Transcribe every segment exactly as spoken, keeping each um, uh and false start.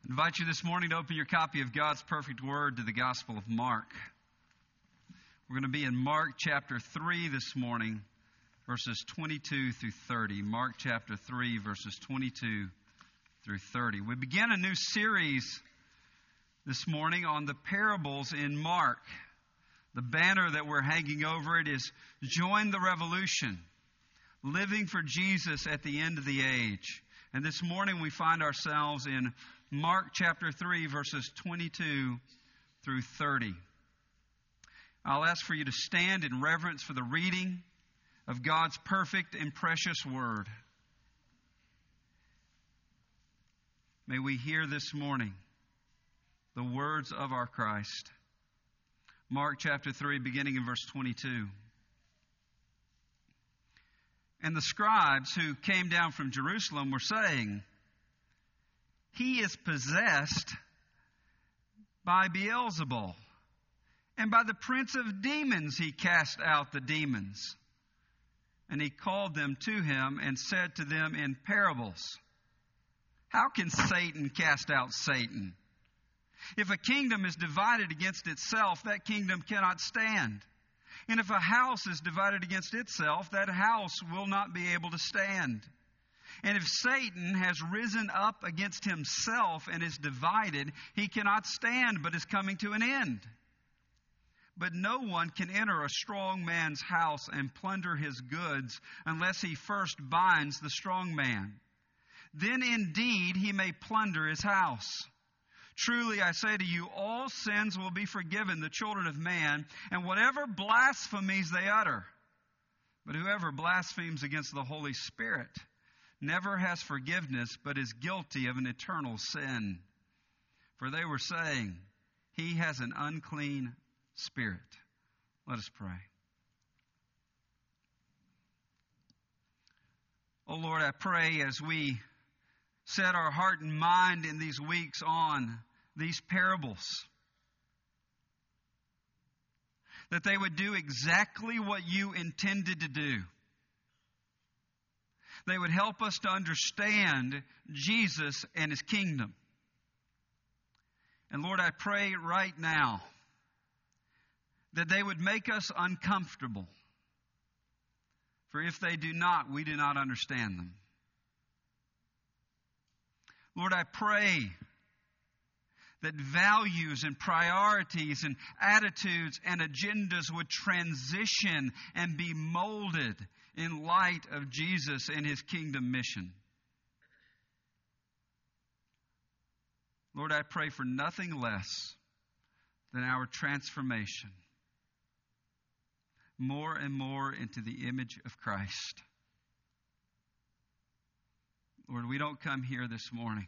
I invite you this morning to open your copy of God's perfect word to the Gospel of Mark. We're going to be in Mark chapter three this morning, verses twenty-two through thirty. Mark chapter three, verses twenty-two through thirty. We begin a new series this morning on the parables in Mark. The banner that we're hanging over it is Join the Revolution, Living for Jesus at the End of the Age. And this morning we find ourselves in Mark chapter three, verses twenty-two through thirty. I'll ask for you to stand in reverence for the reading of God's perfect and precious word. May we hear this morning the words of our Christ. Mark chapter three, beginning in verse twenty-two. And the scribes who came down from Jerusalem were saying, He is possessed by Beelzebul, and by the prince of demons he cast out the demons. And he called them to him and said to them in parables, How can Satan cast out Satan? If a kingdom is divided against itself, that kingdom cannot stand. And if a house is divided against itself, that house will not be able to stand. And if Satan has risen up against himself and is divided, he cannot stand, but is coming to an end. But no one can enter a strong man's house and plunder his goods unless he first binds the strong man. Then indeed he may plunder his house. Truly I say to you, all sins will be forgiven the children of man, and whatever blasphemies they utter. But whoever blasphemes against the Holy Spirit never has forgiveness, but is guilty of an eternal sin. For they were saying, He has an unclean spirit. Let us pray. Oh Lord, I pray as we set our heart and mind in these weeks on these parables, that they would do exactly what you intended to do. They would help us to understand Jesus and His kingdom. And Lord, I pray right now that they would make us uncomfortable. For if they do not, we do not understand them. Lord, I pray that values and priorities and attitudes and agendas would transition and be molded in light of Jesus and His kingdom mission. Lord, I pray for nothing less than our transformation more and more into the image of Christ. Lord, we don't come here this morning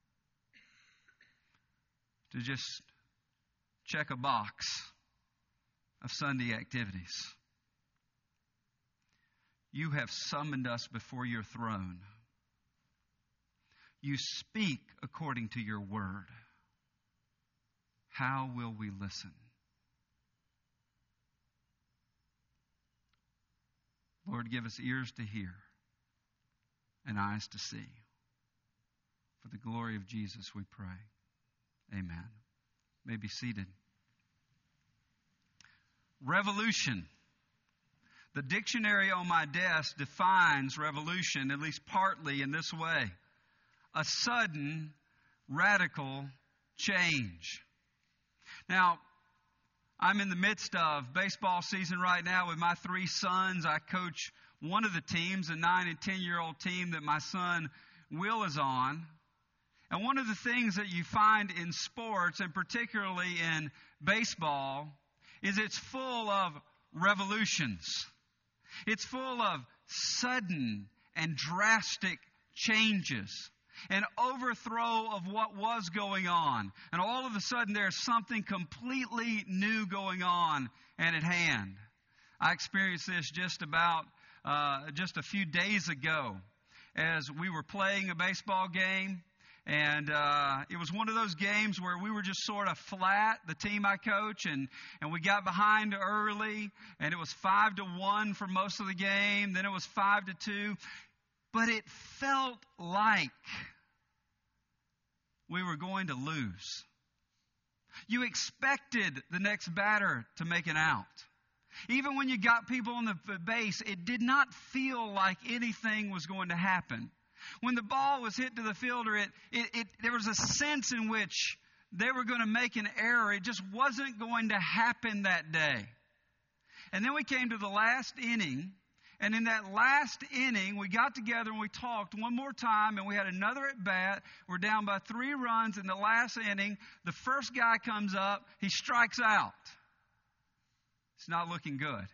to just check a box of Sunday activities. You have summoned us before your throne. You speak according to your word. How will we listen? Lord, give us ears to hear and eyes to see. For the glory of Jesus, we pray. Amen. You may be seated. Revolution. The dictionary on my desk defines revolution, at least partly, in this way: a sudden, radical change. Now, I'm in the midst of baseball season right now with my three sons. I coach one of the teams, a nine and ten-year-old team that my son Will is on. And one of the things that you find in sports, and particularly in baseball, is it's full of revolutions. It's full of sudden and drastic changes, an overthrow of what was going on. And all of a sudden there's something completely new going on and at hand. I experienced this just about uh, just a few days ago as we were playing a baseball game. And uh, it was one of those games where we were just sort of flat, the team I coach, and, and we got behind early, and it was five to one for most of the game. Then it was five to two. But it felt like we were going to lose. You expected the next batter to make an out. Even when you got people on the base, it did not feel like anything was going to happen. When the ball was hit to the fielder, it, it, it there was a sense in which they were going to make an error. It just wasn't going to happen that day. And then we came to the last inning. And in that last inning, we got together and we talked one more time, and we had another at bat. We're down by three runs in the last inning. The first guy comes up. He strikes out. It's not looking good.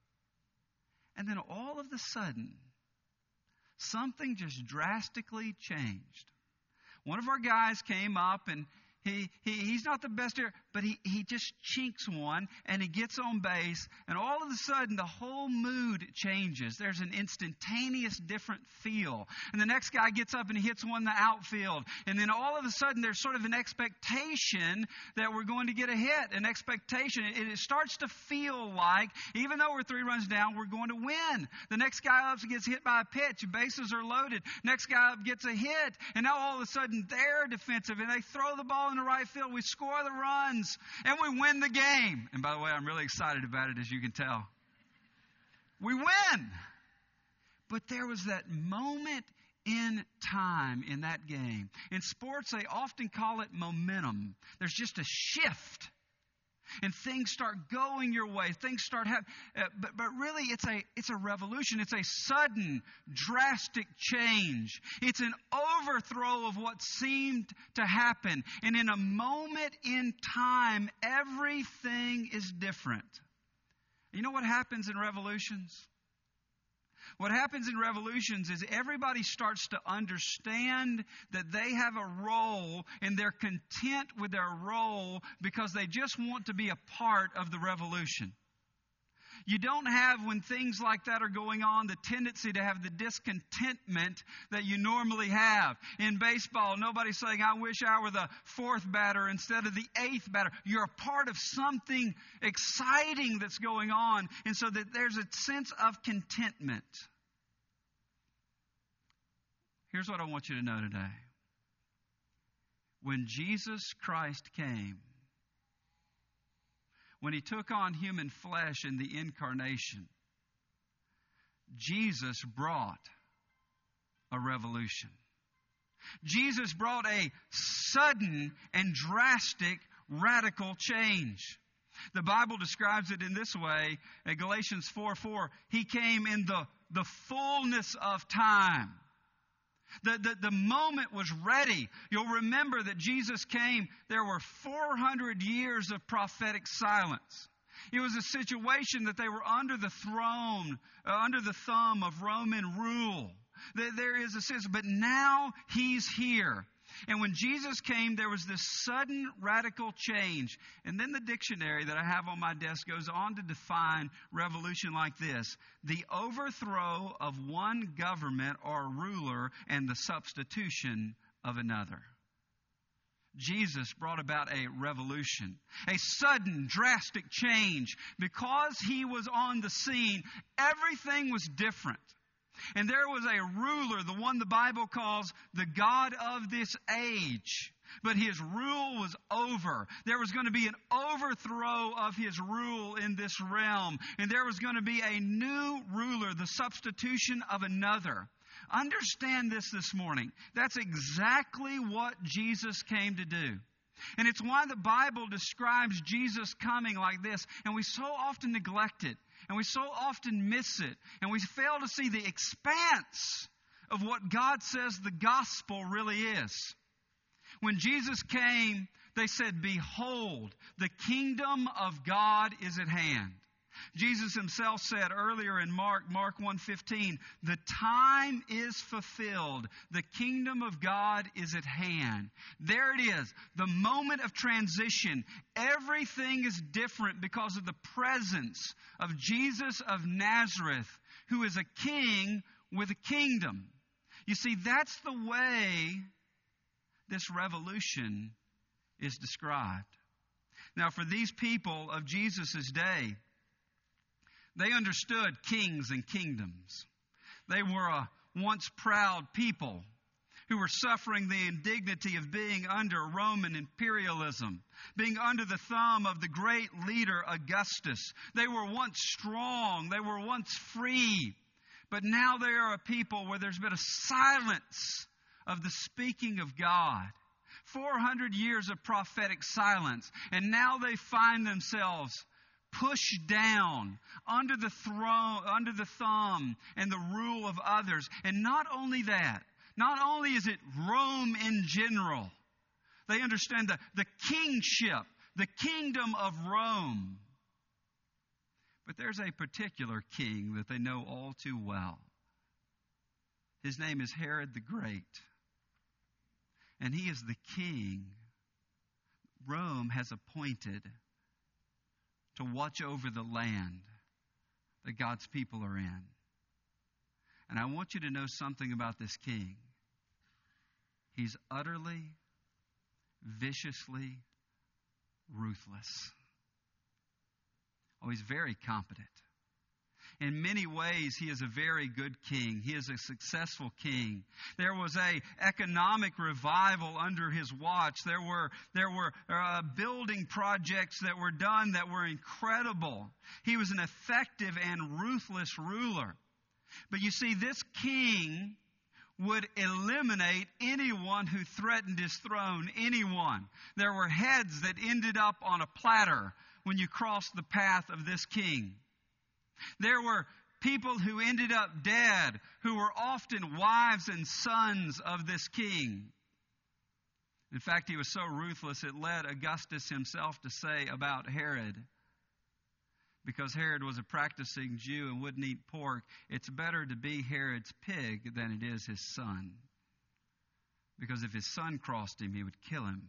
And then all of a sudden, something just drastically changed. One of our guys came up, and He, he he's not the best here, but he, he just chinks one, and he gets on base, and all of a sudden the whole mood changes. There's an instantaneous different feel. And the next guy gets up and he hits one in the outfield. And then all of a sudden there's sort of an expectation that we're going to get a hit, an expectation. It, it starts to feel like, even though we're three runs down, we're going to win. The next guy up gets hit by a pitch. Bases are loaded. Next guy up gets a hit. And now all of a sudden they're defensive, and they throw the ball in the right field. We score the runs, and we win the game. And by the way, I'm really excited about it, as you can tell. We win. But there was that moment in time in that game. In sports, they often call it momentum. There's just a shift. And things start going your way. Things start happening. Uh, but, but really, it's a, it's a revolution. It's a sudden, drastic change. It's an overthrow of what seemed to happen. And in a moment in time, everything is different. You know what happens in revolutions? What happens in revolutions is everybody starts to understand that they have a role, and they're content with their role because they just want to be a part of the revolution. You don't have, when things like that are going on, the tendency to have the discontentment that you normally have. In baseball, nobody's saying, I wish I were the fourth batter instead of the eighth batter. You're a part of something exciting that's going on, and so that there's a sense of contentment. Here's what I want you to know today. When Jesus Christ came, when He took on human flesh in the incarnation, Jesus brought a revolution. Jesus brought a sudden and drastic, radical change. The Bible describes it in this way, in Galatians four four, He came in the, the fullness of time. The, the, the moment was ready. You'll remember that Jesus came, there were four hundred years of prophetic silence. It was a situation that they were under the throne, uh, under the thumb of Roman rule. There, there is a sense, but now He's here. And when Jesus came, there was this sudden radical change. And then the dictionary that I have on my desk goes on to define revolution like this: the overthrow of one government or ruler and the substitution of another. Jesus brought about a revolution, a sudden, drastic change. Because He was on the scene, everything was different. And there was a ruler, the one the Bible calls the God of this age. But His rule was over. There was going to be an overthrow of His rule in this realm. And there was going to be a new ruler, the substitution of another. Understand this this morning. That's exactly what Jesus came to do. And it's why the Bible describes Jesus coming like this. And we so often neglect it. And we so often miss it. And we fail to see the expanse of what God says the gospel really is. When Jesus came, they said, "Behold, the kingdom of God is at hand." Jesus Himself said earlier in Mark, Mark one fifteen, "The time is fulfilled. The kingdom of God is at hand." There it is, the moment of transition. Everything is different because of the presence of Jesus of Nazareth, who is a king with a kingdom. You see, that's the way this revolution is described. Now, for these people of Jesus' day, they understood kings and kingdoms. They were a once proud people who were suffering the indignity of being under Roman imperialism, being under the thumb of the great leader Augustus. They were once strong, they were once free, but now they are a people where there's been a silence of the speaking of God. four hundred years of prophetic silence, and now they find themselves pushed down under the throne, under the thumb and the rule of others. And not only that, not only is it Rome in general, they understand the, the kingship, the kingdom of Rome. But there's a particular king that they know all too well. His name is Herod the Great. And he is the king Rome has appointed to watch over the land that God's people are in. And I want you to know something about this king. He's utterly, viciously ruthless. Oh, he's very competent. In many ways, he is a very good king. He is a successful king. There was a economic revival under his watch. There were, there were uh, building projects that were done that were incredible. He was an effective and ruthless ruler. But you see, this king would eliminate anyone who threatened his throne, anyone. There were heads that ended up on a platter when you crossed the path of this king. There were people who ended up dead, who were often wives and sons of this king. In fact, he was so ruthless, it led Augustus himself to say about Herod, because Herod was a practicing Jew and wouldn't eat pork, it's better to be Herod's pig than it is his son. Because if his son crossed him, he would kill him.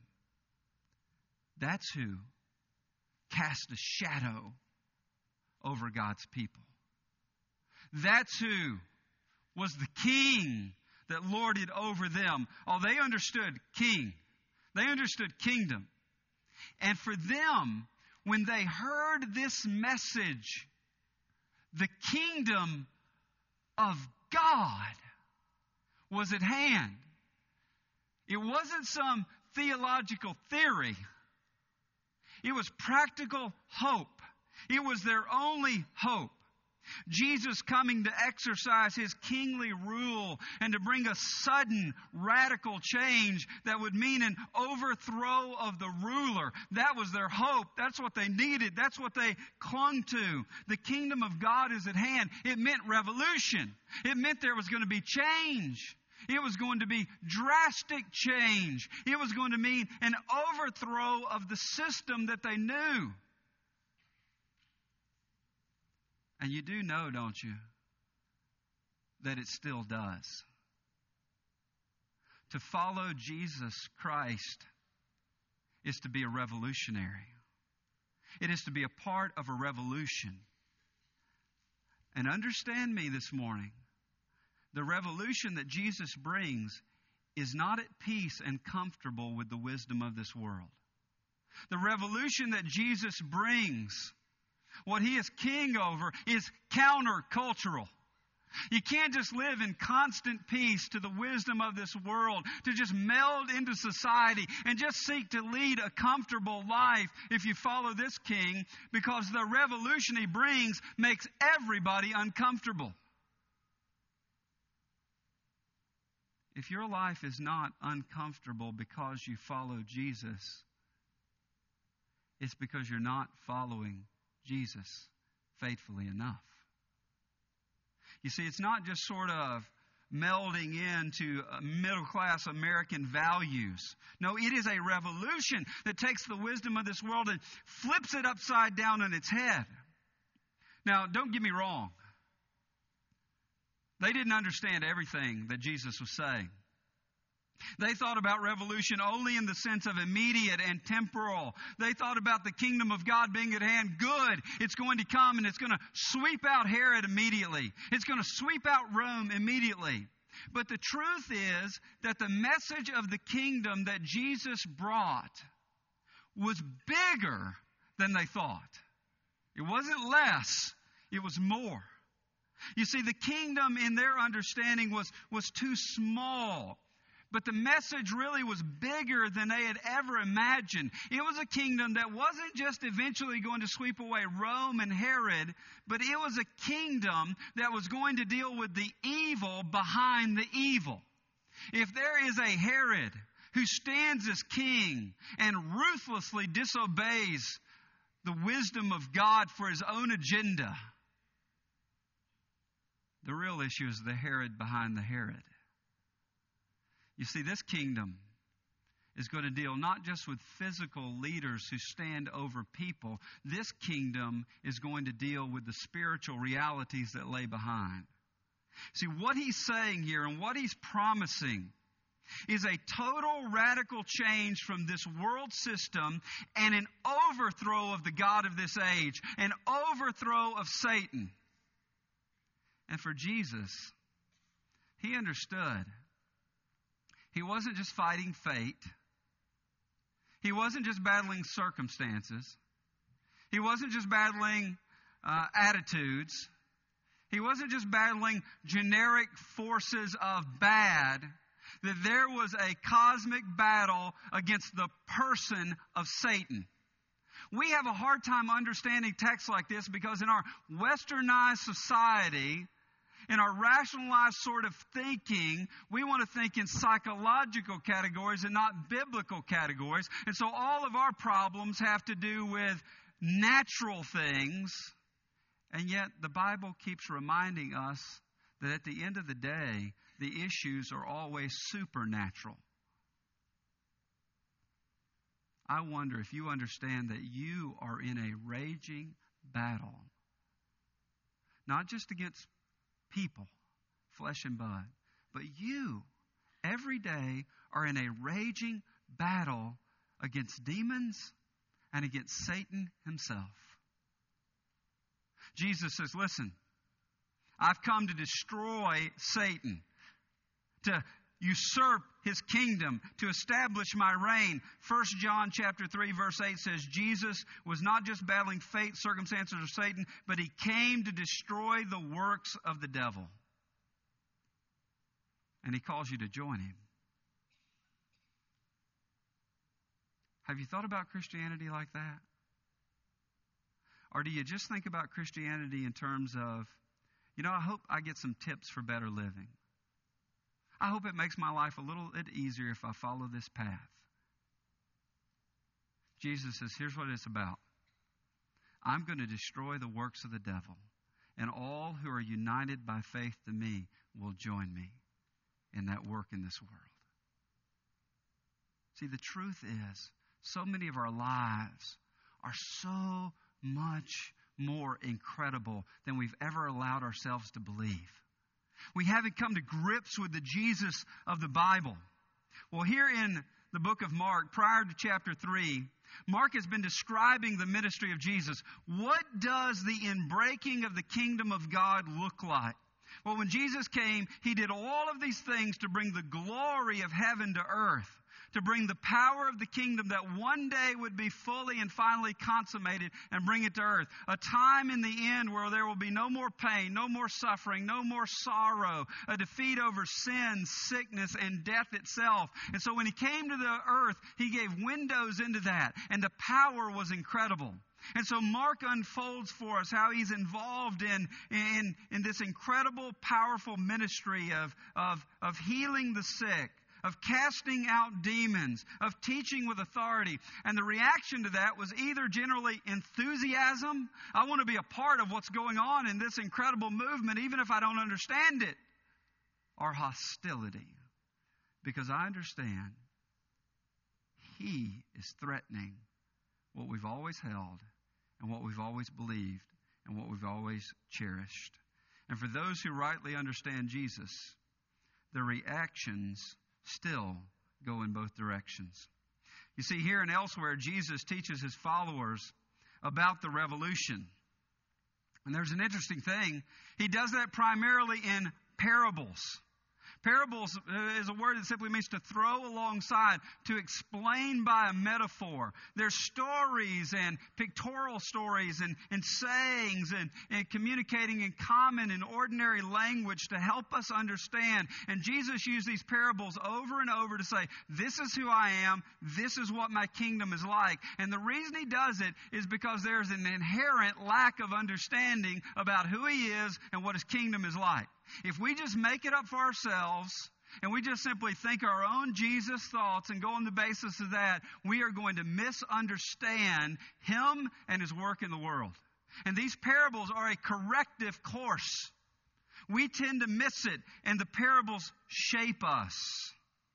That's who cast a shadow over God's people. That's who was the king that lorded over them. Oh, they understood king. They understood kingdom. And for them, when they heard this message, the kingdom of God was at hand. It wasn't some theological theory. It was practical hope. It was their only hope. Jesus coming to exercise his kingly rule and to bring a sudden radical change that would mean an overthrow of the ruler. That was their hope. That's what they needed. That's what they clung to. The kingdom of God is at hand. It meant revolution. It meant there was going to be change. It was going to be drastic change. It was going to mean an overthrow of the system that they knew. And you do know, don't you, that it still does. To follow Jesus Christ is to be a revolutionary. It is to be a part of a revolution. And understand me this morning, the revolution that Jesus brings is not at peace and comfortable with the wisdom of this world. The revolution that Jesus brings, what he is king over, is countercultural. You can't just live in constant peace to the wisdom of this world, to just meld into society and just seek to lead a comfortable life if you follow this king, because the revolution he brings makes everybody uncomfortable. If your life is not uncomfortable because you follow Jesus, it's because you're not following Jesus faithfully enough. You see, it's not just sort of melding into middle-class American values. No, it is a revolution that takes the wisdom of this world and flips it upside down on its head. Now, don't get me wrong. They didn't understand everything that Jesus was saying. They thought about revolution only in the sense of immediate and temporal. They thought about the kingdom of God being at hand. Good. It's going to come and it's going to sweep out Herod immediately. It's going to sweep out Rome immediately. But the truth is that the message of the kingdom that Jesus brought was bigger than they thought. It wasn't less. It was more. You see, the kingdom in their understanding was, was too small. But the message really was bigger than they had ever imagined. It was a kingdom that wasn't just eventually going to sweep away Rome and Herod, but it was a kingdom that was going to deal with the evil behind the evil. If there is a Herod who stands as king and ruthlessly disobeys the wisdom of God for his own agenda, the real issue is the Herod behind the Herod. You see, this kingdom is going to deal not just with physical leaders who stand over people. This kingdom is going to deal with the spiritual realities that lay behind. See, what he's saying here and what he's promising is a total radical change from this world system and an overthrow of the God of this age, an overthrow of Satan. And for Jesus, he understood. He wasn't just fighting fate. He wasn't just battling circumstances. He wasn't just battling uh, attitudes. He wasn't just battling generic forces of bad. That there was a cosmic battle against the person of Satan. We have a hard time understanding texts like this because in our westernized society, in our rationalized sort of thinking, we want to think in psychological categories and not biblical categories. And so all of our problems have to do with natural things. And yet the Bible keeps reminding us that at the end of the day, the issues are always supernatural. I wonder if you understand that you are in a raging battle, not just against people, flesh and blood, but you, every day, are in a raging battle against demons and against Satan himself. Jesus says, listen, I've come to destroy Satan, to usurp his kingdom, to establish my reign. First John chapter three verse eight says Jesus was not just battling fate, circumstances, or Satan, but he came to destroy the works of the devil. And he calls you to join him. Have you thought about Christianity like that? Or do you just think about Christianity in terms of, you know, I hope I get some tips for better living. I hope it makes my life a little bit easier if I follow this path. Jesus says, here's what it's about. I'm going to destroy the works of the devil, and all who are united by faith to me will join me in that work in this world. See, the truth is, so many of our lives are so much more incredible than we've ever allowed ourselves to believe. We haven't come to grips with the Jesus of the Bible. Well, here in the book of Mark, prior to chapter three, Mark has been describing the ministry of Jesus. What does the inbreaking of the kingdom of God look like? Well, when Jesus came, he did all of these things to bring the glory of heaven to earth, to bring the power of the kingdom that one day would be fully and finally consummated and bring it to earth. A time in the end where there will be no more pain, no more suffering, no more sorrow, a defeat over sin, sickness, and death itself. And so when he came to the earth, he gave windows into that, and the power was incredible. And so Mark unfolds for us how he's involved in, in, in this incredible, powerful ministry of, of, of healing the sick, of casting out demons, of teaching with authority. And the reaction to that was either generally enthusiasm, I want to be a part of what's going on in this incredible movement, even if I don't understand it, or hostility, because I understand he is threatening what we've always held and what we've always believed and what we've always cherished. And for those who rightly understand Jesus, the reactions still go in both directions. You see, here and elsewhere, Jesus teaches his followers about the revolution. And there's an interesting thing. He does that primarily in parables. Parables is a word that simply means to throw alongside, to explain by a metaphor. There's stories and pictorial stories and, and sayings and, and communicating in common and ordinary language to help us understand. And Jesus used these parables over and over to say, this is who I am, this is what my kingdom is like. And the reason he does it is because there's an inherent lack of understanding about who he is and what his kingdom is like. If we just make it up for ourselves and we just simply think our own Jesus thoughts and go on the basis of that, we are going to misunderstand him and his work in the world. And these parables are a corrective course. We tend to miss it, and the parables shape us.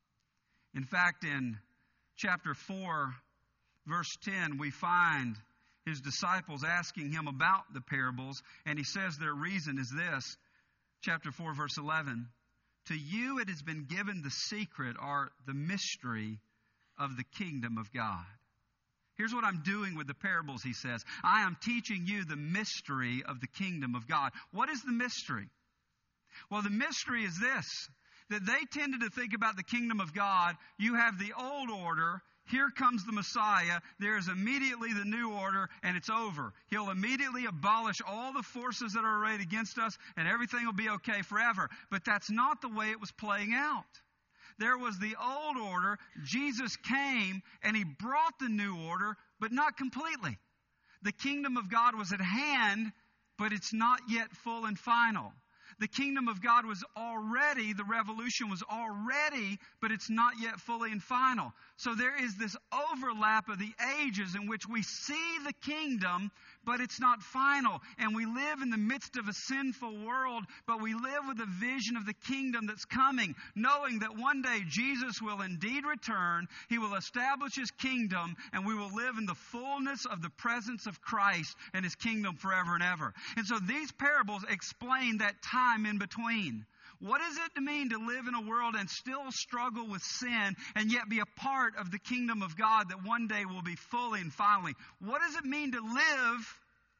In fact, in chapter four, verse ten, we find his disciples asking him about the parables, and he says their reason is this. Chapter four, verse eleven, to you it has been given the secret or the mystery of the kingdom of God. Here's what I'm doing with the parables, he says. I am teaching you the mystery of the kingdom of God. What is the mystery? Well, the mystery is this, that they tended to think about the kingdom of God. You have the old order. Here comes the Messiah. There is immediately the new order, and it's over. He'll immediately abolish all the forces that are arrayed against us, and everything will be okay forever. But that's not the way it was playing out. There was the old order. Jesus came, and he brought the new order, but not completely. The kingdom of God was at hand, but it's not yet full and final. The kingdom of God was already, the revolution was already, but it's not yet fully and final. So there is this overlap of the ages in which we see the kingdom, but it's not final. And we live in the midst of a sinful world, but we live with a vision of the kingdom that's coming, knowing that one day Jesus will indeed return, he will establish his kingdom, and we will live in the fullness of the presence of Christ and his kingdom forever and ever. And so these parables explain that time in between. What does it mean to live in a world and still struggle with sin and yet be a part of the kingdom of God that one day will be fully and finally? What does it mean to live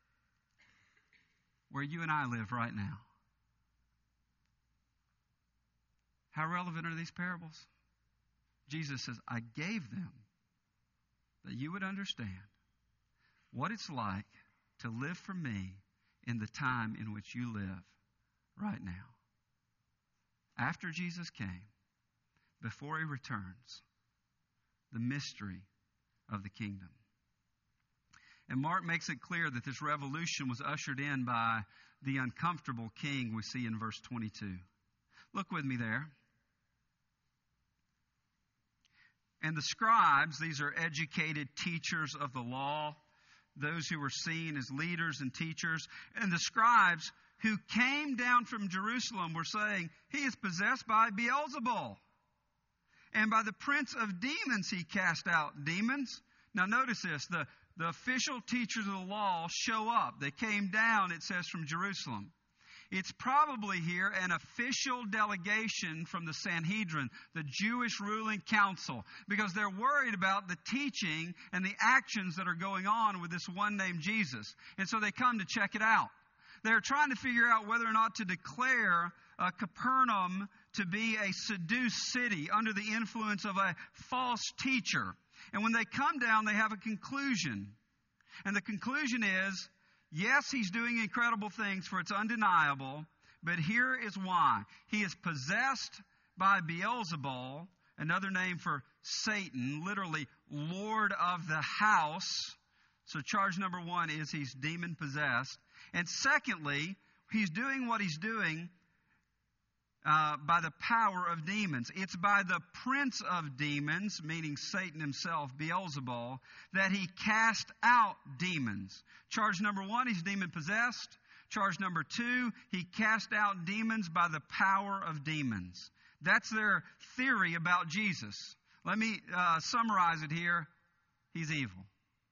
where you and I live right now? How relevant are these parables? Jesus says, I gave them that you would understand what it's like to live for me in the time in which you live right now. After Jesus came, before he returns, the mystery of the kingdom. And Mark makes it clear that this revolution was ushered in by the uncomfortable king we see in verse twenty-two. Look with me there. And the scribes, these are educated teachers of the law, those who were seen as leaders and teachers, and the scribes who came down from Jerusalem were saying, he is possessed by Beelzebul. And by the prince of demons he cast out demons. Now notice this, the, the official teachers of the law show up. They came down, it says, from Jerusalem. It's probably here an official delegation from the Sanhedrin, the Jewish ruling council, because they're worried about the teaching and the actions that are going on with this one named Jesus. And so they come to check it out. They're trying to figure out whether or not to declare uh, Capernaum to be a seduced city under the influence of a false teacher. And when they come down, they have a conclusion. And the conclusion is, yes, he's doing incredible things, for it's undeniable, but here is why. He is possessed by Beelzebul, another name for Satan, literally Lord of the house. So charge number one is he's demon-possessed. And secondly, he's doing what he's doing uh, by the power of demons. It's by the prince of demons, meaning Satan himself, Beelzebul, that he cast out demons. Charge number one, he's demon-possessed. Charge number two, he cast out demons by the power of demons. That's their theory about Jesus. Let me uh, summarize it here. He's evil.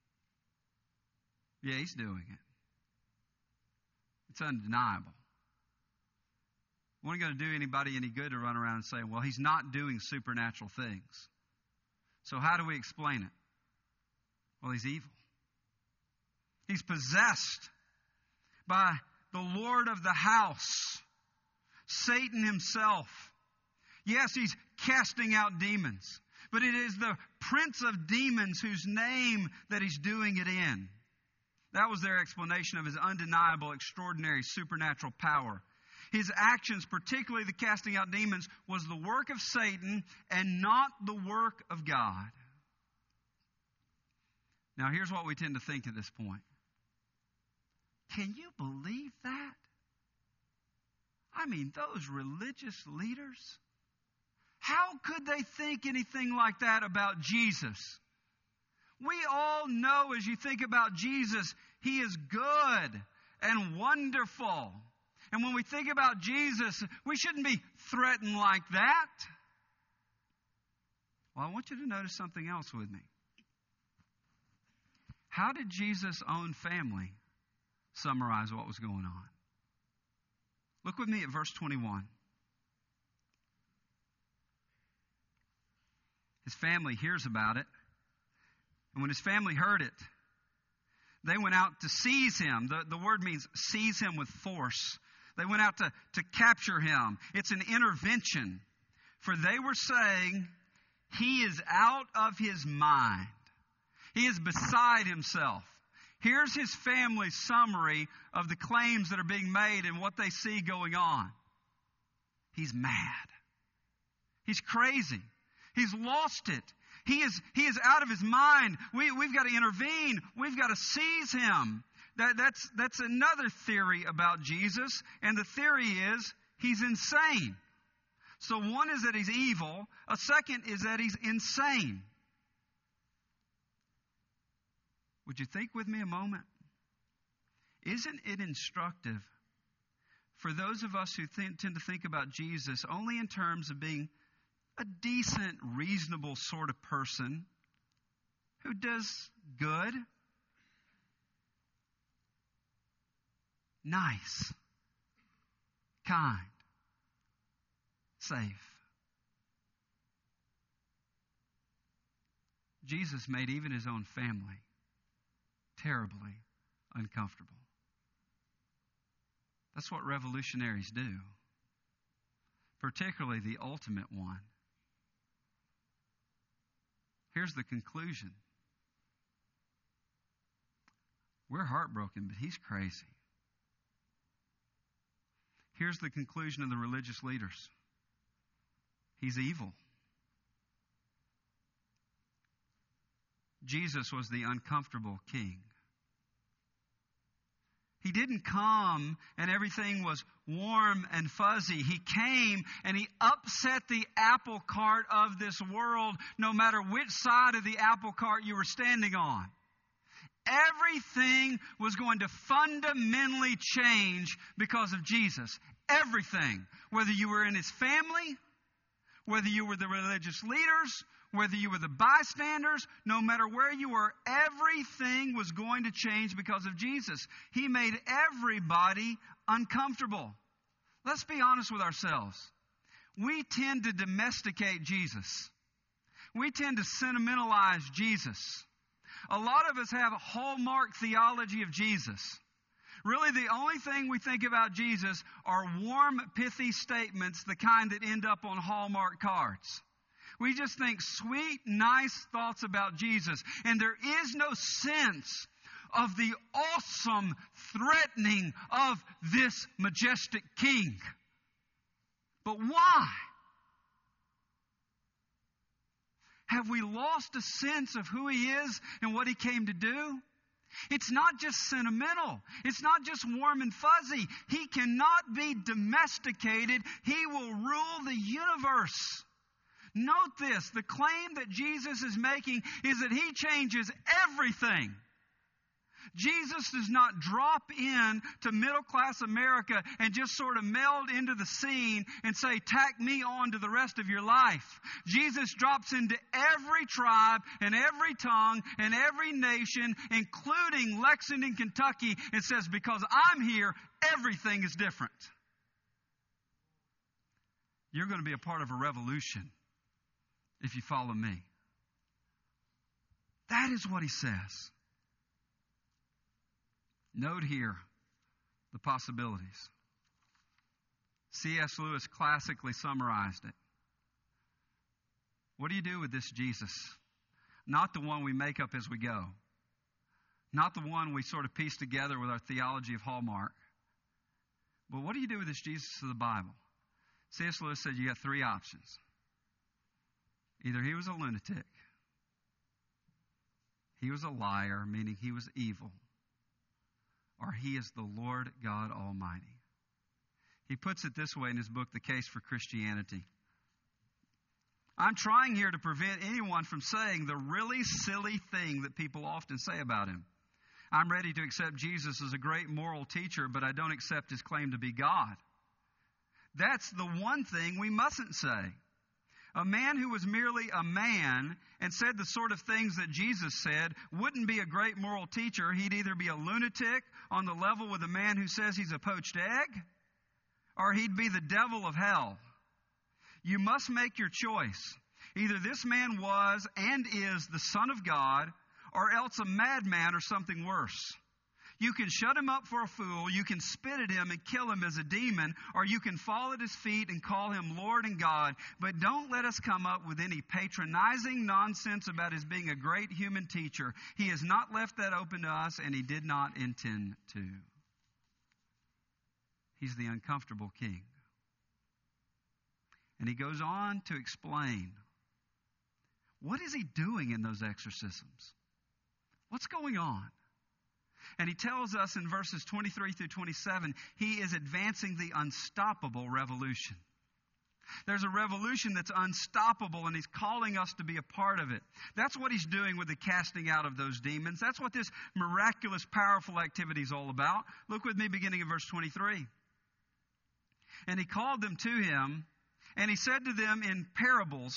Yeah, he's doing it. It's undeniable. It wasn't going to do anybody any good to run around and say, well, he's not doing supernatural things. So how do we explain it? Well, he's evil. He's possessed by the Lord of the house, Satan himself. Yes, he's casting out demons. But it is the prince of demons whose name that he's doing it in. That was their explanation of his undeniable, extraordinary, supernatural power. His actions, particularly the casting out demons, was the work of Satan and not the work of God. Now, here's what we tend to think at this point. Can you believe that? I mean, those religious leaders, how could they think anything like that about Jesus? We all know, as you think about Jesus, he is good and wonderful. And when we think about Jesus, we shouldn't be threatened like that. Well, I want you to notice something else with me. How did Jesus' own family summarize what was going on? Look with me at verse twenty-one. His family hears about it. And when his family heard it, they went out to seize him. The, the word means seize him with force. They went out to, to capture him. It's an intervention. For they were saying, he is out of his mind. He is beside himself. Here's his family's summary of the claims that are being made and what they see going on. He's mad. He's crazy. He's lost it. He is, he is out of his mind. We, we've got to intervene. We've got to seize him. That, that's, that's another theory about Jesus. And the theory is he's insane. So one is that he's evil. A second is that he's insane. Would you think with me a moment? Isn't it instructive for those of us who think, tend to think about Jesus only in terms of being a decent, reasonable sort of person who does good, nice, kind, safe? Jesus made even his own family terribly uncomfortable. That's what revolutionaries do, particularly the ultimate one. Here's the conclusion. We're heartbroken, but he's crazy. Here's the conclusion of the religious leaders. He's evil. Jesus was the uncomfortable king. He didn't come and everything was warm and fuzzy. He came and he upset the apple cart of this world, no matter which side of the apple cart you were standing on. Everything was going to fundamentally change because of Jesus. Everything. Whether you were in his family, whether you were the religious leaders, whether you were the bystanders, no matter where you were, everything was going to change because of Jesus. He made everybody uncomfortable. Let's be honest with ourselves. We tend to domesticate Jesus. We tend to sentimentalize Jesus. A lot of us have a hallmark theology of Jesus. Really, the only thing we think about Jesus are warm, pithy statements, the kind that end up on Hallmark cards. We just think sweet, nice thoughts about Jesus. And there is no sense of the awesome threatening of this majestic king. But why? Have we lost a sense of who he is and what he came to do? It's not just sentimental. It's not just warm and fuzzy. He cannot be domesticated. He will rule the universe. Note this. The claim that Jesus is making is that he changes everything. Jesus does not drop in to middle-class America and just sort of meld into the scene and say, tack me on to the rest of your life. Jesus drops into every tribe and every tongue and every nation, including Lexington, Kentucky, and says, because I'm here, everything is different. You're going to be a part of a revolution if you follow me. That is what he says. Note here the possibilities. C S Lewis classically summarized it. What do you do with this Jesus? Not the one we make up as we go. Not the one we sort of piece together with our theology of Hallmark. But what do you do with this Jesus of the Bible? C S Lewis said you got three options. Either he was a lunatic, he was a liar, meaning he was evil, or he is the Lord God Almighty. He puts it this way in his book, The Case for Christianity. I'm trying here to prevent anyone from saying the really silly thing that people often say about him. I'm ready to accept Jesus as a great moral teacher, but I don't accept his claim to be God. That's the one thing we mustn't say. A man who was merely a man and said the sort of things that Jesus said wouldn't be a great moral teacher. He'd either be a lunatic on the level with a man who says he's a poached egg, or he'd be the devil of hell. You must make your choice. Either this man was and is the Son of God, or else a madman or something worse. You can shut him up for a fool, you can spit at him and kill him as a demon, or you can fall at his feet and call him Lord and God. But don't let us come up with any patronizing nonsense about his being a great human teacher. He has not left that open to us, and he did not intend to. He's the uncomfortable king. And he goes on to explain, what is he doing in those exorcisms? What's going on? And he tells us in verses twenty-three through twenty-seven, he is advancing the unstoppable revolution. There's a revolution that's unstoppable, and he's calling us to be a part of it. That's what he's doing with the casting out of those demons. That's what this miraculous, powerful activity is all about. Look with me beginning in verse twenty-three. And he called them to him, and he said to them in parables,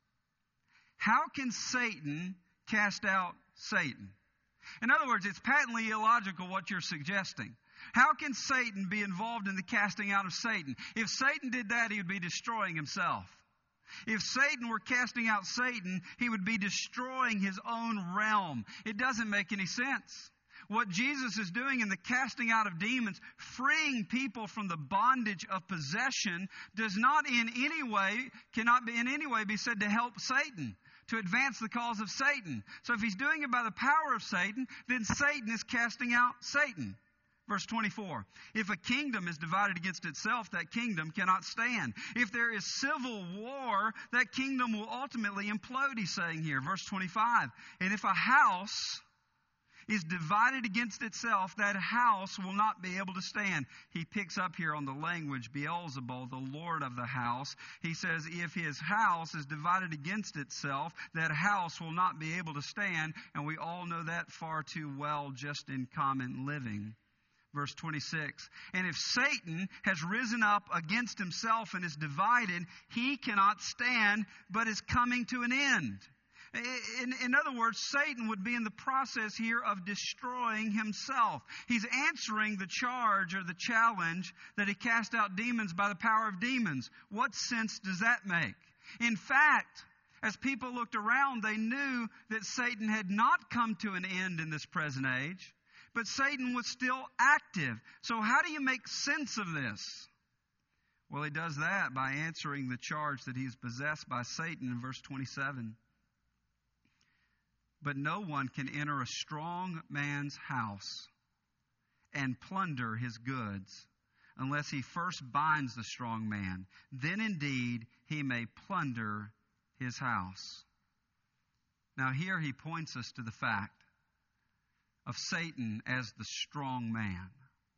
how can Satan cast out Satan? In other words, it's patently illogical what you're suggesting. How can Satan be involved in the casting out of Satan? If Satan did that, he would be destroying himself. If Satan were casting out Satan, he would be destroying his own realm. It doesn't make any sense. What Jesus is doing in the casting out of demons, freeing people from the bondage of possession, does not in any way, cannot be in any way be said to help Satan, to advance the cause of Satan. So if he's doing it by the power of Satan, then Satan is casting out Satan. Verse twenty-four, if a kingdom is divided against itself, that kingdom cannot stand. If there is civil war, that kingdom will ultimately implode, he's saying here. Verse twenty-five, and if a house is divided against itself, that house will not be able to stand. He picks up here on the language, Beelzebul, the Lord of the house. He says, if his house is divided against itself, that house will not be able to stand. And we all know that far too well just in common living. Verse twenty-six, and if Satan has risen up against himself and is divided, he cannot stand, but is coming to an end. In, in other words, Satan would be in the process here of destroying himself. He's answering the charge or the challenge that he cast out demons by the power of demons. What sense does that make? In fact, as people looked around, they knew that Satan had not come to an end in this present age, but Satan was still active. So how do you make sense of this? Well, he does that by answering the charge that he's possessed by Satan in verse twenty-seven. But no one can enter a strong man's house and plunder his goods unless he first binds the strong man. Then indeed he may plunder his house. Now here he points us to the fact of Satan as the strong man.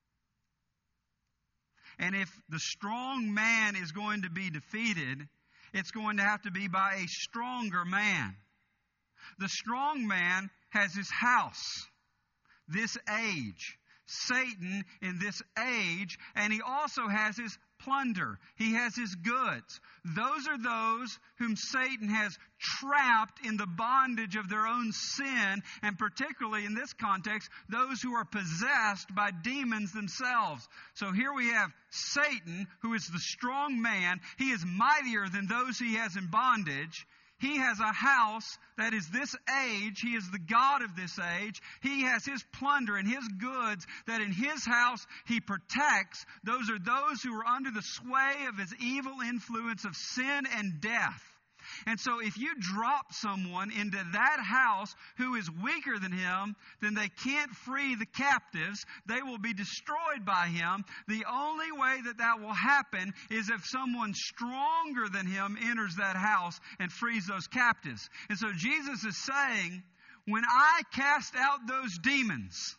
And if the strong man is going to be defeated, it's going to have to be by a stronger man. The strong man has his house, this age, Satan in this age, and he also has his plunder. He has his goods. Those are those whom Satan has trapped in the bondage of their own sin, and particularly in this context, those who are possessed by demons themselves. So here we have Satan, who is the strong man. He is mightier than those he has in bondage. He has a house that is this age. He is the God of this age. He has his plunder and his goods that in his house he protects. Those are those who are under the sway of his evil influence of sin and death. And so if you drop someone into that house who is weaker than him, then they can't free the captives. They will be destroyed by him. The only way that that will happen is if someone stronger than him enters that house and frees those captives. And so Jesus is saying, when I cast out those demons,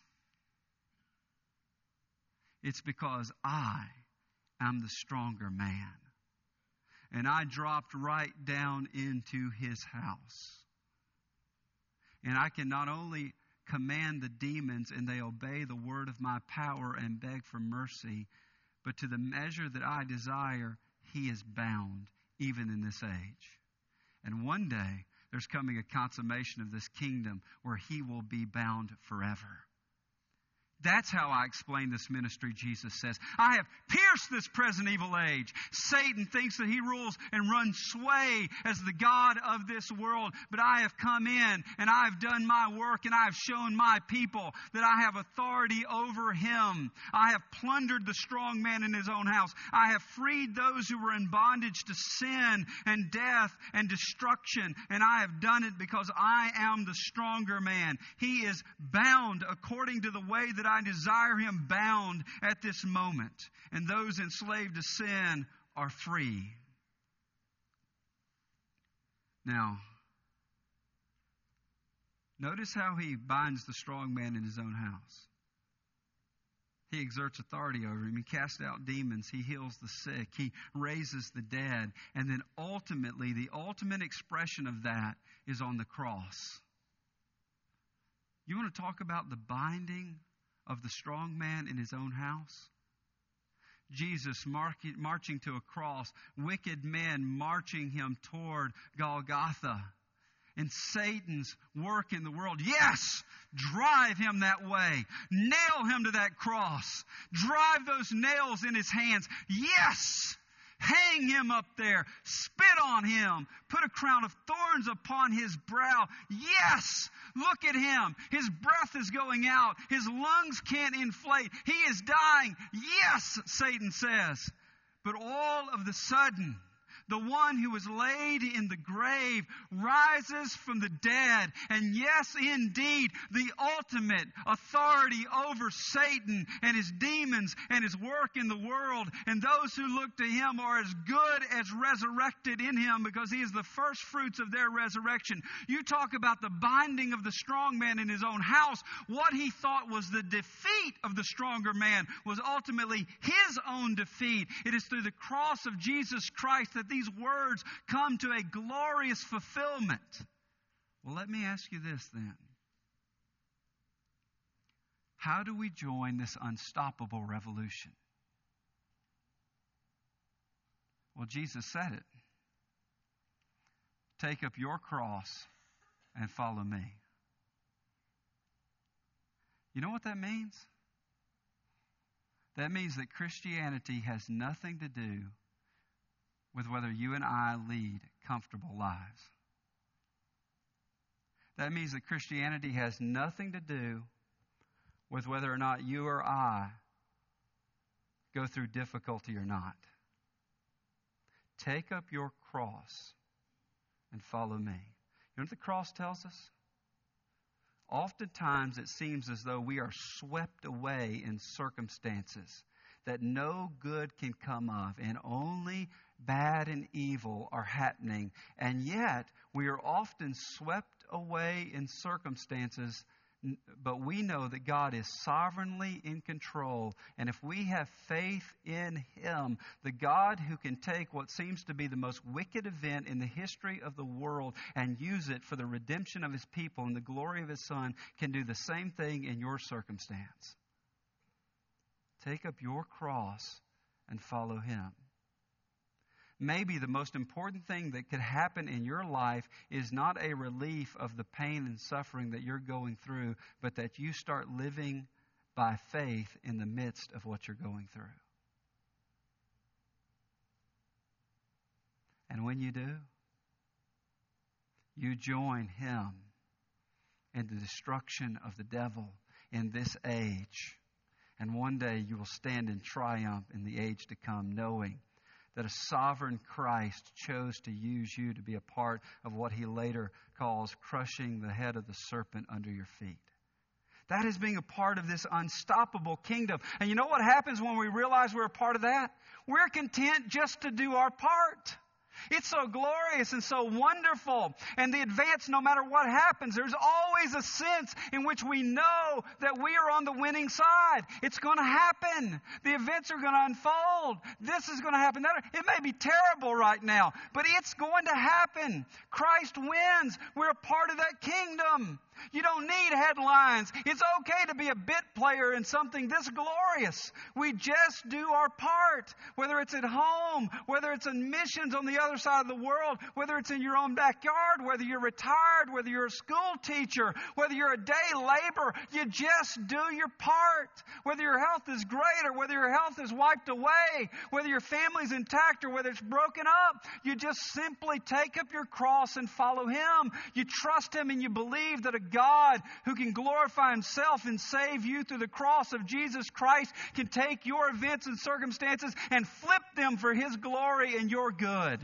it's because I am the stronger man. And I dropped right down into his house. And I can not only command the demons and they obey the word of my power and beg for mercy, but to the measure that I desire, he is bound, even in this age. And one day, there's coming a consummation of this kingdom where he will be bound forever. That's how I explain this ministry, Jesus says. I have pierced this present evil age. Satan thinks that he rules and runs sway as the God of this world. But I have come in and I have done my work and I have shown my people that I have authority over him. I have plundered the strong man in his own house. I have freed those who were in bondage to sin and death and destruction. And I have done it because I am the stronger man. He is bound according to the way that I I desire him bound at this moment. And those enslaved to sin are free. Now, notice how he binds the strong man in his own house. He exerts authority over him. He casts out demons. He heals the sick. He raises the dead. And then ultimately, the ultimate expression of that is on the cross. You want to talk about the binding of the strong man in his own house? Jesus marching to a cross, wicked men marching him toward Golgotha, and Satan's work in the world. Yes, drive him that way. Nail him to that cross. Drive those nails in his hands. Yes, hang him up there. Spit on him. Put a crown of thorns upon his brow. Yes, look at him. His breath is going out. His lungs can't inflate. He is dying. Yes, Satan says. But all of the sudden, the one who was laid in the grave rises from the dead. And yes, indeed, the ultimate authority over Satan and his demons and his work in the world. And those who look to him are as good as resurrected in him because he is the first fruits of their resurrection. You talk about the binding of the strong man in his own house. What he thought was the defeat of the stronger man was ultimately his own defeat. It is through the cross of Jesus Christ that these words come to a glorious fulfillment. Well, let me ask you this then. How do we join this unstoppable revolution? Well, Jesus said it. Take up your cross and follow me. You know what that means? That means that Christianity has nothing to do with whether you and I lead comfortable lives. That means that Christianity has nothing to do with whether or not you or I go through difficulty or not. Take up your cross and follow me. You know what the cross tells us? Oftentimes it seems as though we are swept away in circumstances that no good can come of, and only bad and evil are happening. And yet, we are often swept away in circumstances, but we know that God is sovereignly in control. And if we have faith in Him, the God who can take what seems to be the most wicked event in the history of the world and use it for the redemption of His people and the glory of His Son, can do the same thing in your circumstance. Take up your cross and follow Him. Maybe the most important thing that could happen in your life is not a relief of the pain and suffering that you're going through, but that you start living by faith in the midst of what you're going through. And when you do, you join Him in the destruction of the devil in this age. And one day you will stand in triumph in the age to come, knowing that a sovereign Christ chose to use you to be a part of what he later calls crushing the head of the serpent under your feet. That is being a part of this unstoppable kingdom. And you know what happens when we realize we're a part of that? We're content just to do our part. It's so glorious and so wonderful. And the advance, no matter what happens, there's always a sense in which we know that we are on the winning side. It's going to happen. The events are going to unfold. This is going to happen. That, it may be terrible right now, but it's going to happen. Christ wins. We're a part of that kingdom. You don't need headlines. It's okay to be a bit player in something this glorious. We just do our part. Whether it's at home, whether it's in missions on the other side of the world, whether it's in your own backyard, whether you're retired, whether you're a school teacher, whether you're a day laborer, you just do your part. Whether your health is great or whether your health is wiped away, whether your family's intact or whether it's broken up, you just simply take up your cross and follow Him. You trust Him and you believe that a God who can glorify Himself and save you through the cross of Jesus Christ can take your events and circumstances and flip them for His glory and your good.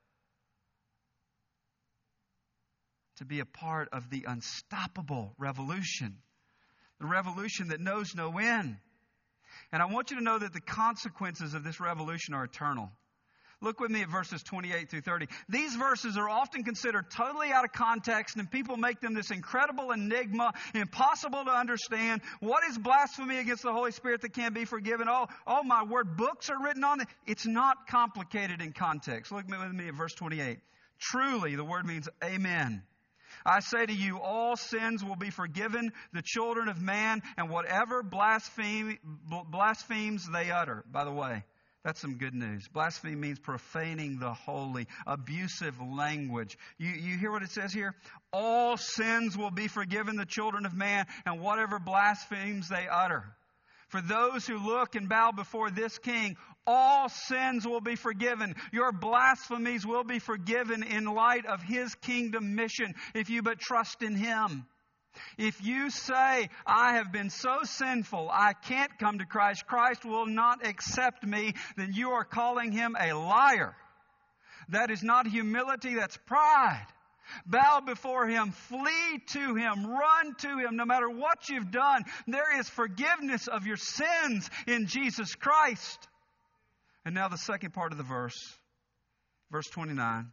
To be a part of the unstoppable revolution. The revolution that knows no end. And I want you to know that the consequences of this revolution are eternal. Look with me at verses twenty-eight through thirty. These verses are often considered totally out of context, and people make them this incredible enigma, impossible to understand. What is blasphemy against the Holy Spirit that can't be forgiven? Oh, oh my word, books are written on it. It's not complicated in context. Look with me at verse twenty-eight. Truly, the word means amen. I say to you, all sins will be forgiven the children of man, and whatever blaspheme, blasphemes they utter. By the way, that's some good news. Blasphemy means profaning the holy, abusive language. You, you hear what it says here? All sins will be forgiven the children of man, and whatever blasphemes they utter. For those who look and bow before this King, all sins will be forgiven. Your blasphemies will be forgiven in light of His kingdom mission if you but trust in Him. If you say, I have been so sinful, I can't come to Christ, Christ will not accept me, then you are calling Him a liar. That is not humility, that's pride. Bow before Him, flee to Him, run to Him, no matter what you've done. There is forgiveness of your sins in Jesus Christ. And now the second part of the verse, verse twenty-nine.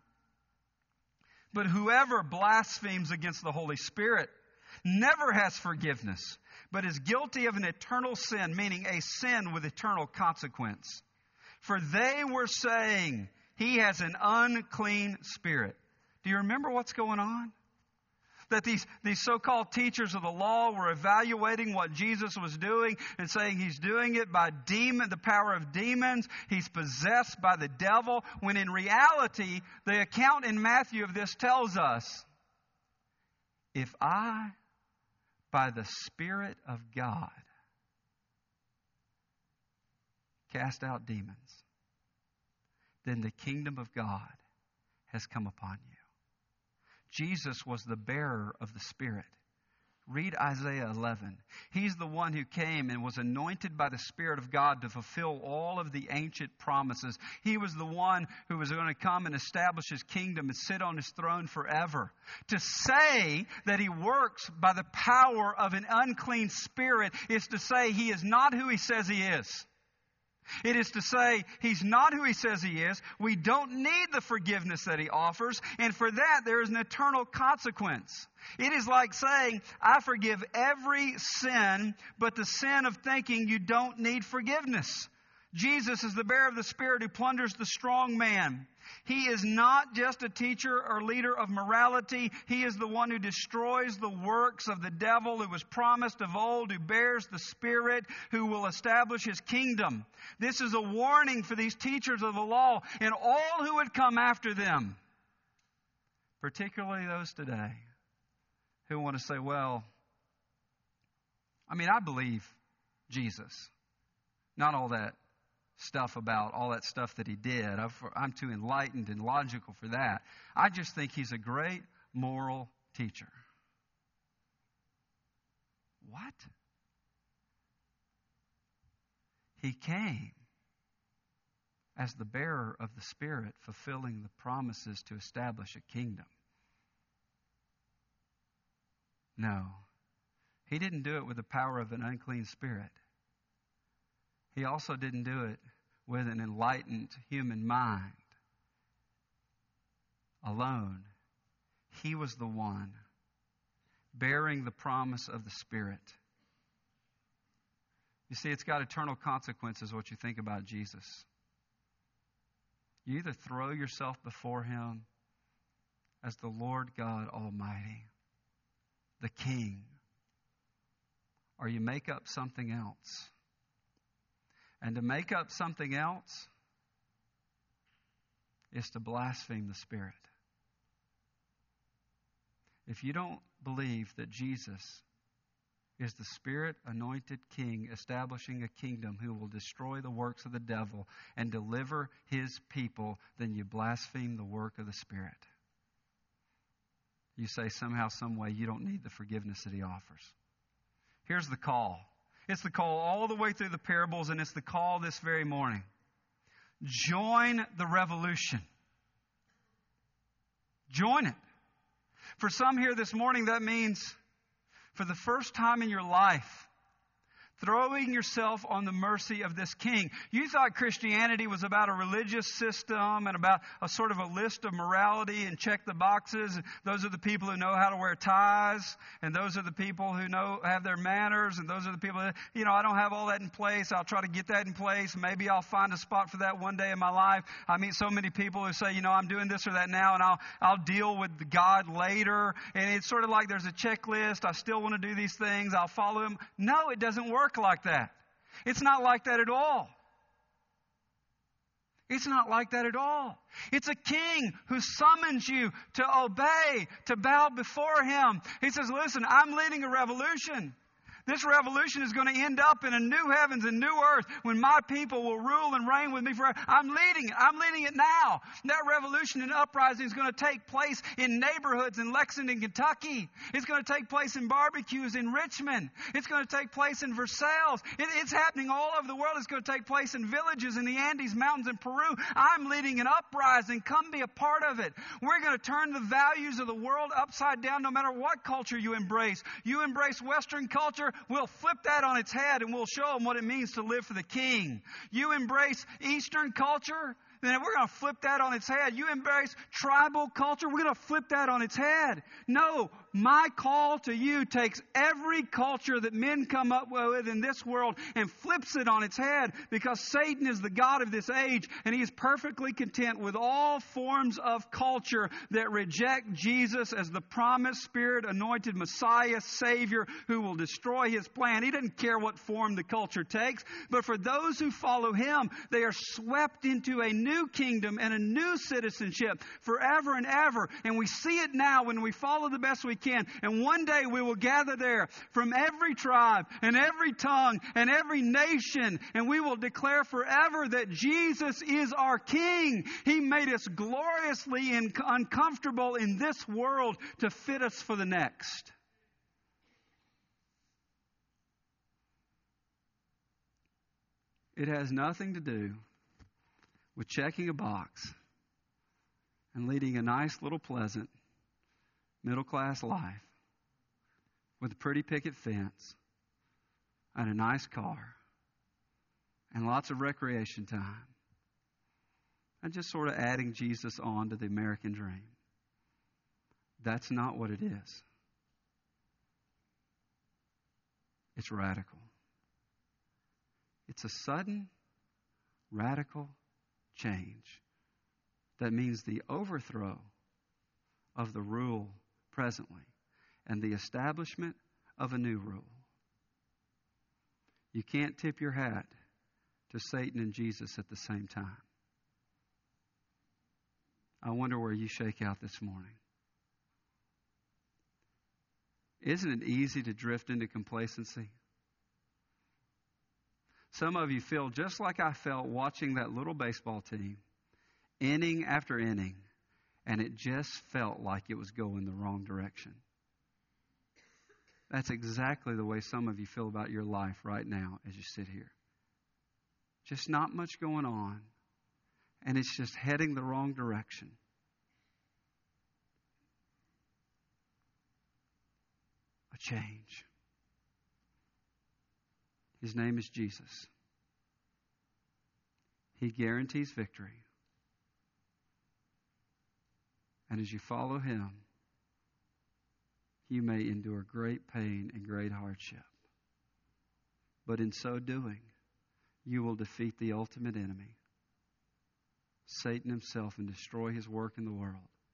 But whoever blasphemes against the Holy Spirit never has forgiveness, but is guilty of an eternal sin, meaning a sin with eternal consequence. For they were saying, he has an unclean spirit. Do you remember what's going on? That these, these so-called teachers of the law were evaluating what Jesus was doing and saying he's doing it by demon, the power of demons. He's possessed by the devil. When in reality, the account in Matthew of this tells us, if I, by the Spirit of God, cast out demons, then the kingdom of God has come upon you. Jesus was the bearer of the Spirit. Read Isaiah eleven. He's the one who came and was anointed by the Spirit of God to fulfill all of the ancient promises. He was the one who was going to come and establish His kingdom and sit on His throne forever. To say that He works by the power of an unclean spirit is to say He is not who He says He is. It is to say, He's not who He says He is. We don't need the forgiveness that He offers. And for that, there is an eternal consequence. It is like saying, I forgive every sin, but the sin of thinking you don't need forgiveness. Jesus is the bearer of the Spirit who plunders the strong man. He is not just a teacher or leader of morality. He is the one who destroys the works of the devil, who was promised of old, who bears the Spirit, who will establish His kingdom. This is a warning for these teachers of the law and all who would come after them, particularly those today who want to say, well, I mean, I believe Jesus. Not all that stuff about all that stuff that He did. I'm too enlightened and logical for that. I just think He's a great moral teacher. What? He came as the bearer of the Spirit, fulfilling the promises to establish a kingdom. No. He didn't do it with the power of an unclean spirit. He also didn't do it with an enlightened human mind alone. He was the one bearing the promise of the Spirit. You see, it's got eternal consequences what you think about Jesus. You either throw yourself before Him as the Lord God Almighty, the King, or you make up something else. And to make up something else is to blaspheme the Spirit. If you don't believe that Jesus is the Spirit-anointed King establishing a kingdom who will destroy the works of the devil and deliver His people, then you blaspheme the work of the Spirit. You say somehow, some way, you don't need the forgiveness that He offers. Here's the call. It's the call all the way through the parables, and it's the call this very morning. Join the revolution. Join it. For some here this morning, that means for the first time in your life, throwing yourself on the mercy of this King. You thought Christianity was about a religious system and about a sort of a list of morality and check the boxes. Those are the people who know how to wear ties, and those are the people who know have their manners, and those are the people that, you know, I don't have all that in place. I'll try to get that in place. Maybe I'll find a spot for that one day in my life. I meet so many people who say, you know, I'm doing this or that now, and I'll I'll deal with God later. And it's sort of like there's a checklist. I still want to do these things. I'll follow Him. No, it doesn't work like that. It's not like that at all. It's not like that at all. It's a king who summons you to obey, to bow before him. He says, listen, I'm leading a revolution. This revolution is going to end up in a new heavens and new earth when my people will rule and reign with me forever. I'm leading it. I'm leading it now. That revolution and uprising is going to take place in neighborhoods in Lexington, Kentucky. It's going to take place in barbecues in Richmond. It's going to take place in Versailles. It, it's happening all over the world. It's going to take place in villages in the Andes Mountains in Peru. I'm leading an uprising. Come be a part of it. We're going to turn the values of the world upside down no matter what culture you embrace. You embrace Western culture, we'll flip that on its head and we'll show them what it means to live for the King. You embrace Eastern culture, then we're going to flip that on its head. You embrace tribal culture, we're going to flip that on its head. No, my call to you takes every culture that men come up with in this world and flips it on its head, because Satan is the god of this age, and he is perfectly content with all forms of culture that reject Jesus as the promised Spirit-anointed Messiah, Savior, who will destroy his plan. He doesn't care what form the culture takes, but for those who follow him, they are swept into a new kingdom and a new citizenship forever and ever. And we see it now when we follow the best we can. And one day we will gather there from every tribe and every tongue and every nation, and we will declare forever that Jesus is our King. He made us gloriously in- uncomfortable in this world to fit us for the next. It has nothing to do with checking a box and leading a nice little pleasant middle-class life with a pretty picket fence and a nice car and lots of recreation time and just sort of adding Jesus on to the American dream. That's not what it is. It's radical. It's a sudden, radical change that means the overthrow of the rule presently and the establishment of a new rule. You can't tip your hat to Satan and Jesus at the same time. I wonder where you shake out this morning. Isn't it easy to drift into complacency? Some of you feel just like I felt watching that little baseball team, inning after inning, and it just felt like it was going the wrong direction. That's exactly the way some of you feel about your life right now as you sit here. Just not much going on. and it's just heading the wrong direction. A change. His name is Jesus. He guarantees victory. And as you follow Him, you may endure great pain and great hardship. But in so doing, you will defeat the ultimate enemy, Satan himself, and destroy his work in the world.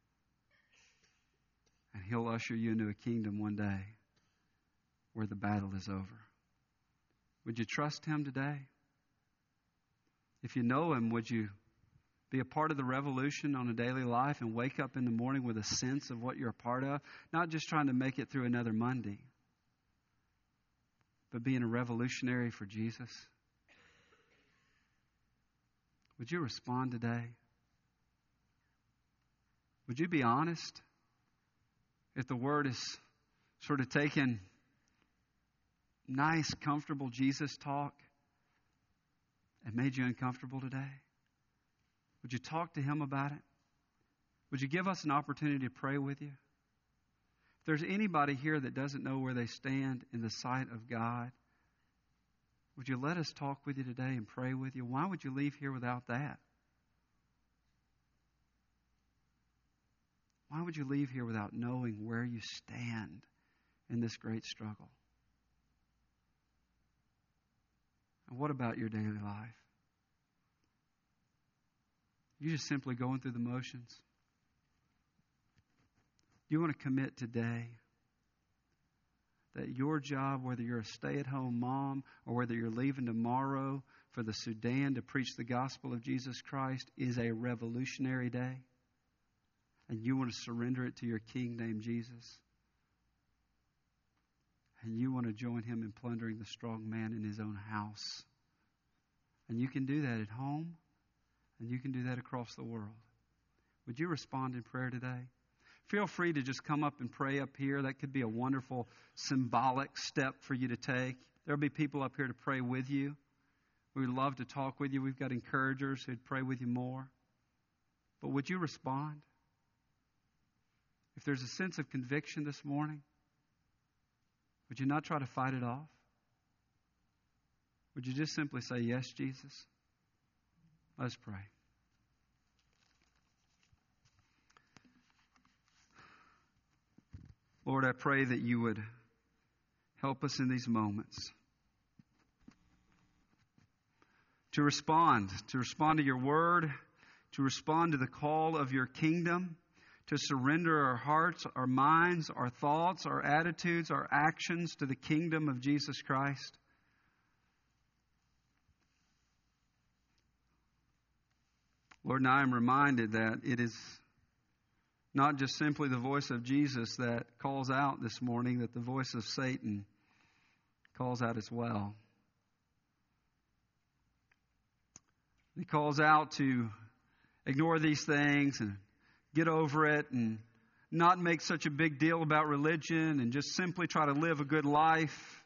And He'll usher you into a kingdom one day where the battle is over. Would you trust Him today? If you know Him, would you be a part of the revolution on a daily life and wake up in the morning with a sense of what you're a part of? Not just trying to make it through another Monday, but being a revolutionary for Jesus. Would you respond today? Would you be honest? If the Word is sort of taking nice, comfortable Jesus talk and made you uncomfortable today, would you talk to Him about it? Would you give us an opportunity to pray with you? If there's anybody here that doesn't know where they stand in the sight of God, would you let us talk with you today and pray with you? Why would you leave here without that? Why would you leave here without knowing where you stand in this great struggle? And what about your daily life? You just simply going through the motions? You want to commit today that your job, whether you're a stay-at-home mom or whether you're leaving tomorrow for the Sudan to preach the gospel of Jesus Christ, is a revolutionary day? And you want to surrender it to your King named Jesus? And you want to join Him in plundering the strong man in his own house? And you can do that at home, and you can do that across the world. Would you respond in prayer today? Feel free to just come up and pray up here. That could be a wonderful symbolic step for you to take. There'll be people up here to pray with you. We'd love to talk with you. We've got encouragers who'd pray with you more. But would you respond? If there's a sense of conviction this morning, would you not try to fight it off? Would you just simply say, yes, Jesus? Let's pray. Lord, I pray that you would help us in these moments to respond, to respond to your word, to respond to the call of your kingdom, to surrender our hearts, our minds, our thoughts, our attitudes, our actions to the kingdom of Jesus Christ. Lord, now I'm reminded that it is not just simply the voice of Jesus that calls out this morning, that the voice of Satan calls out as well. He calls out to ignore these things and get over it and not make such a big deal about religion and just simply try to live a good life.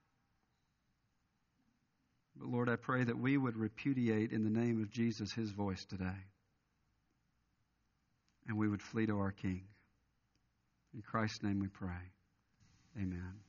But Lord, I pray that we would repudiate in the name of Jesus His voice today. And we would flee to our King. In Christ's name we pray. Amen.